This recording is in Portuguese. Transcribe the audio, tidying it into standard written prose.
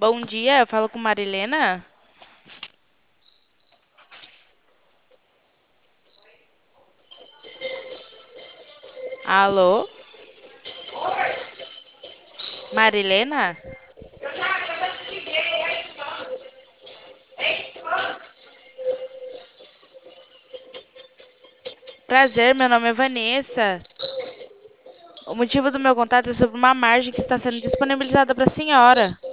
Bom dia, eu falo com Marilena. Alô? Marilena? Prazer, meu nome é Vanessa. O motivo do meu contato é sobre uma margem que está sendo disponibilizada para a senhora.